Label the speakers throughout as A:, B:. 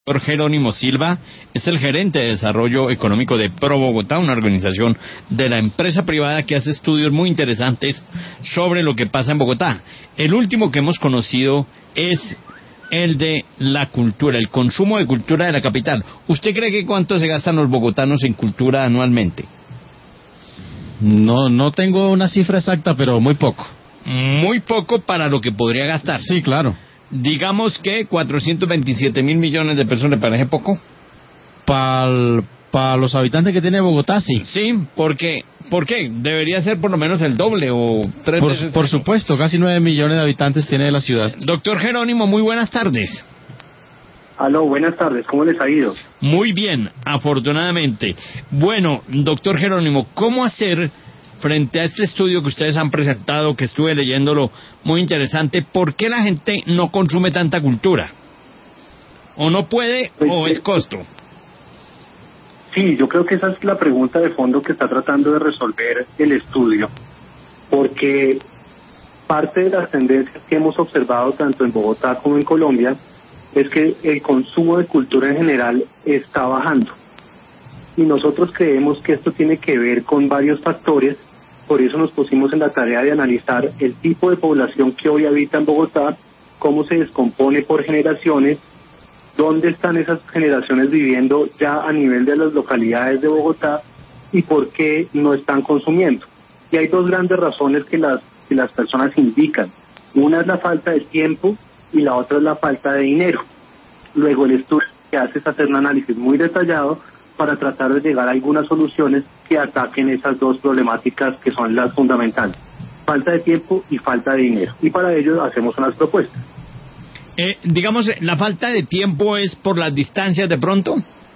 A: Doctor Jerónimo Silva es el gerente de desarrollo económico de Pro Bogotá, una organización de la empresa privada que hace estudios muy interesantes sobre lo que pasa en Bogotá. El último que hemos conocido es el de la cultura, el consumo de cultura de la capital. ¿Usted cree que cuánto se gastan los bogotanos en cultura anualmente?
B: No tengo una cifra exacta, pero muy poco.
A: Muy poco para lo que podría gastar.
B: Sí, claro.
A: Digamos que 427 mil millones de personas, ¿le parece poco?
B: Para los habitantes que tiene Bogotá, sí.
A: Sí, ¿por qué? Debería ser por lo menos el doble o tres veces.
B: Por supuesto, casi 9 millones de habitantes tiene la ciudad.
A: Doctor Jerónimo, muy buenas tardes.
C: Aló, buenas tardes, ¿cómo les ha ido?
A: Muy bien, afortunadamente. Bueno, doctor Jerónimo, ¿cómo hacer frente a este estudio que ustedes han presentado, que estuve leyéndolo, muy interesante? ¿Por qué la gente no consume tanta cultura? ¿O no puede o es costo?
C: Sí, yo creo que esa es la pregunta de fondo que está tratando de resolver el estudio, porque parte de las tendencias que hemos observado tanto en Bogotá como en Colombia es que el consumo de cultura en general está bajando. Y nosotros creemos que esto tiene que ver con varios factores. Por eso nos pusimos en la tarea de analizar el tipo de población que hoy habita en Bogotá, cómo se descompone por generaciones, dónde están esas generaciones viviendo ya a nivel de las localidades de Bogotá y por qué no están consumiendo. Y hay dos grandes razones que las personas indican. Una es la falta de tiempo y la otra es la falta de dinero. Luego el estudio que hace es hacer un análisis muy detallado para tratar de llegar a algunas soluciones que ataquen esas dos problemáticas que son las fundamentales: falta de tiempo y falta de dinero. Y para ello hacemos unas propuestas.
A: Digamos, ¿la falta de tiempo es por las distancias de pronto?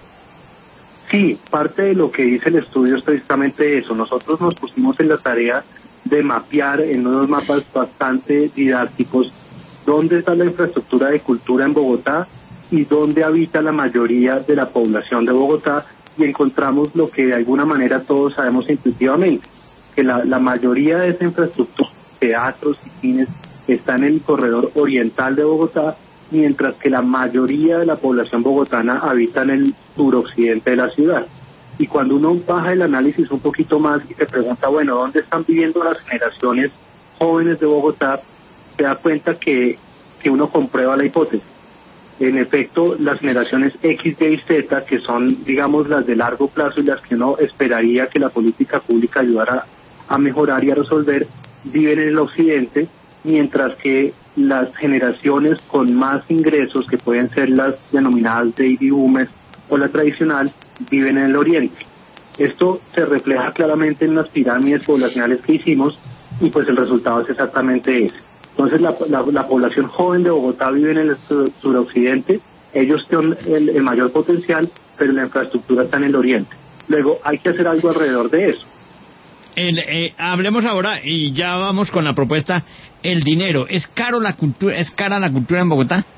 C: Sí, parte de lo que dice el estudio es precisamente eso. Nosotros nos pusimos en la tarea de mapear en unos mapas bastante didácticos dónde está la infraestructura de cultura en Bogotá y dónde habita la mayoría de la población de Bogotá, y encontramos lo que de alguna manera todos sabemos intuitivamente, que la mayoría de esa infraestructura, teatros y cines, está en el corredor oriental de Bogotá, mientras que la mayoría de la población bogotana habita en el suroccidente de la ciudad. Y cuando uno baja el análisis un poquito más y se pregunta, bueno, ¿dónde están viviendo las generaciones jóvenes de Bogotá?, se da cuenta que uno comprueba la hipótesis. En efecto, las generaciones X, Y y Z, que son, digamos, las de largo plazo y las que uno esperaría que la política pública ayudara a mejorar y a resolver, viven en el occidente, mientras que las generaciones con más ingresos, que pueden ser las denominadas baby boomers o la tradicional, viven en el oriente. Esto se refleja claramente en las pirámides poblacionales que hicimos y pues el resultado es exactamente ese. Entonces la población joven de Bogotá vive en el suroccidente, ellos tienen el mayor potencial, pero la infraestructura está en el oriente. Luego hay que hacer algo alrededor de eso.
A: Hablemos ahora, y ya vamos con la propuesta, el dinero. ¿Es cara la cultura en Bogotá?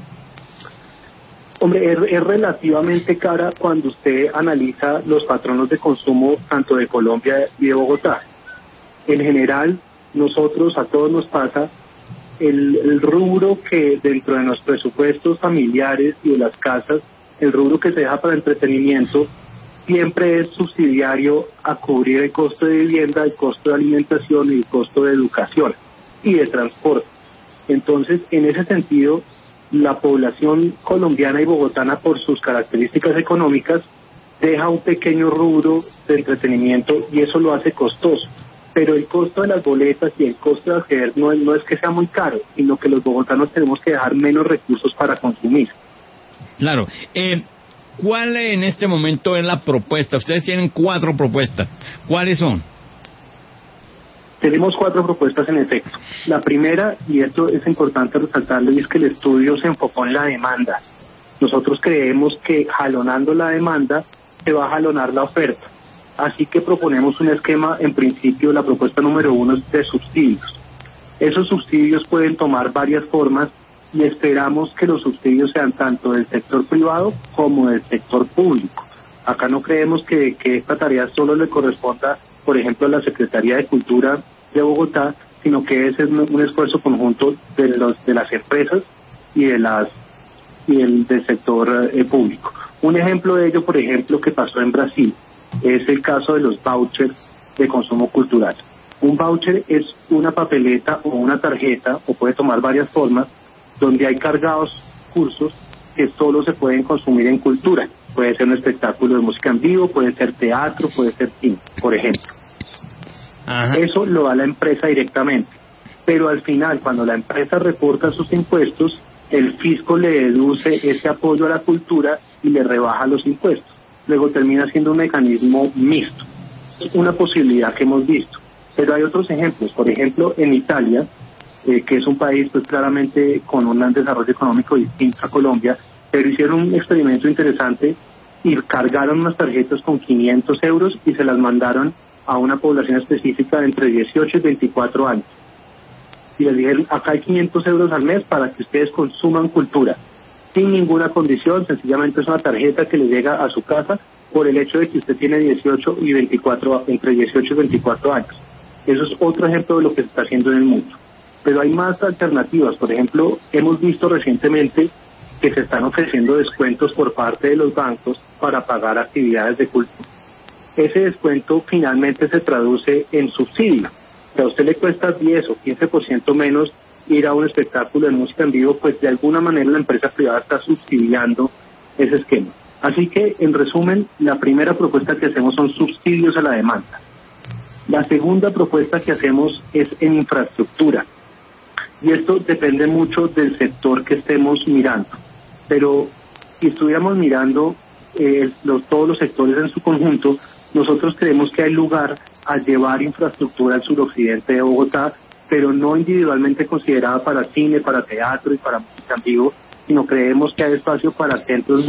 C: Hombre, es relativamente cara cuando usted analiza los patronos de consumo tanto de Colombia y de Bogotá. En general, a todos nos pasa, el rubro que dentro de los presupuestos familiares y de las casas, el rubro que se deja para entretenimiento, siempre es subsidiario a cubrir el costo de vivienda, el costo de alimentación y el costo de educación y de transporte. Entonces, en ese sentido, la población colombiana y bogotana, por sus características económicas, deja un pequeño rubro de entretenimiento y eso lo hace costoso. Pero el costo de las boletas y el costo de acceder no es que sea muy caro, sino que los bogotanos tenemos que dejar menos recursos para consumir.
A: Claro. ¿Cuál en este momento es la propuesta? Ustedes tienen 4 propuestas. ¿Cuáles son?
C: Tenemos 4 propuestas en efecto. La primera, y esto es importante resaltarlo, es que el estudio se enfocó en la demanda. Nosotros creemos que jalonando la demanda se va a jalonar la oferta. Así que proponemos un esquema, en principio la propuesta número 1 es de subsidios. Esos subsidios pueden tomar varias formas y esperamos que los subsidios sean tanto del sector privado como del sector público. Acá no creemos que esta tarea solo le corresponda, por ejemplo, a la Secretaría de Cultura de Bogotá, sino que ese es un esfuerzo conjunto de las empresas y de las y el del sector público. Un ejemplo de ello, por ejemplo, que pasó en Brasil, es el caso de los vouchers de consumo cultural. Un voucher es una papeleta o una tarjeta, o puede tomar varias formas, donde hay cargados cursos que solo se pueden consumir en cultura. Puede ser un espectáculo de música en vivo, puede ser teatro, puede ser cine, por ejemplo. Ajá. Eso lo da la empresa directamente. Pero al final, cuando la empresa reporta sus impuestos, el fisco le deduce ese apoyo a la cultura y le rebaja los impuestos. Luego termina siendo un mecanismo mixto. Es una posibilidad que hemos visto. Pero hay otros ejemplos. Por ejemplo, en Italia, que es un país pues claramente con un desarrollo económico distinto a Colombia, pero hicieron un experimento interesante y cargaron unas tarjetas con 500 euros y se las mandaron a una población específica de entre 18 y 24 años. Y les dijeron, acá hay 500 euros al mes para que ustedes consuman cultura, sin ninguna condición, sencillamente es una tarjeta que le llega a su casa por el hecho de que usted tiene 18 y 24, entre 18 y 24 años. Eso es otro ejemplo de lo que se está haciendo en el mundo. Pero hay más alternativas. Por ejemplo, hemos visto recientemente que se están ofreciendo descuentos por parte de los bancos para pagar actividades de culto. Ese descuento finalmente se traduce en subsidio. Si a usted le cuesta 10 o 15% menos ir a un espectáculo de música en vivo, pues de alguna manera la empresa privada está subsidiando ese esquema. Así que, en resumen, la primera propuesta que hacemos son subsidios a la demanda. La segunda propuesta que hacemos es en infraestructura. Y esto depende mucho del sector que estemos mirando. Pero si estuviéramos mirando todos los sectores en su conjunto, nosotros creemos que hay lugar a llevar infraestructura al suroccidente de Bogotá, pero no individualmente considerada para cine, para teatro y para música en vivo, sino creemos que hay espacio para centros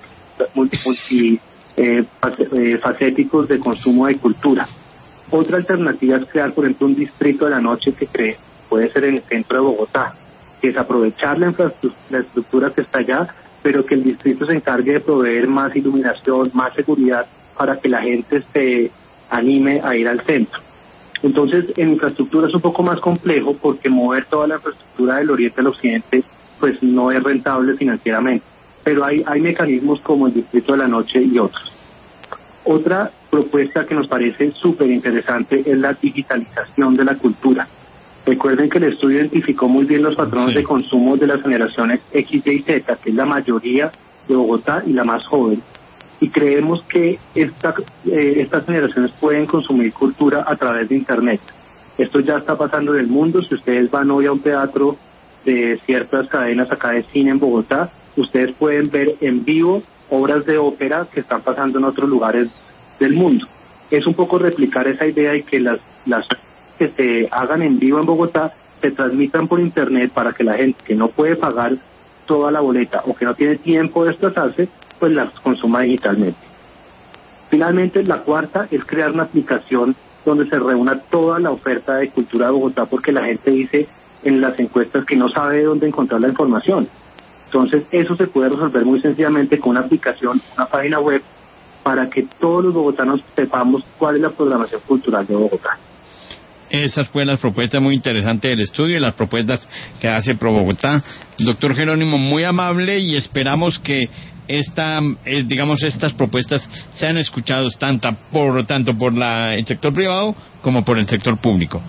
C: multifacéticos de consumo de cultura. Otra alternativa es crear, por ejemplo, un distrito de la noche que puede ser en el centro de Bogotá, que es aprovechar la estructura que está allá, pero que el distrito se encargue de proveer más iluminación, más seguridad, para que la gente se anime a ir al centro. Entonces, en infraestructura es un poco más complejo porque mover toda la infraestructura del oriente al occidente pues no es rentable financieramente, pero hay mecanismos como el distrito de la noche y otros. Otra propuesta que nos parece súper interesante es la digitalización de la cultura. Recuerden que el estudio identificó muy bien los patrones de consumo de las generaciones X, Y, Z, que es la mayoría de Bogotá y la más joven. Y creemos que estas generaciones pueden consumir cultura a través de Internet. Esto ya está pasando en el mundo. Si ustedes van hoy a un teatro de ciertas cadenas acá de cine en Bogotá, ustedes pueden ver en vivo obras de ópera que están pasando en otros lugares del mundo. Es un poco replicar esa idea de que las que se hagan en vivo en Bogotá se transmitan por Internet para que la gente que no puede pagar toda la boleta o que no tiene tiempo de desplazarse, pues las consuma digitalmente. Finalmente, la cuarta es crear una aplicación donde se reúna toda la oferta de cultura de Bogotá, porque la gente dice en las encuestas que no sabe dónde encontrar la información. Entonces, eso se puede resolver muy sencillamente con una aplicación, una página web, para que todos los bogotanos sepamos cuál es la programación cultural de Bogotá.
A: Esas fueron las propuestas muy interesantes del estudio y las propuestas que hace Pro Bogotá. Doctor Jerónimo, muy amable, y esperamos que estas propuestas sean escuchadas tanto por el sector privado como por el sector público.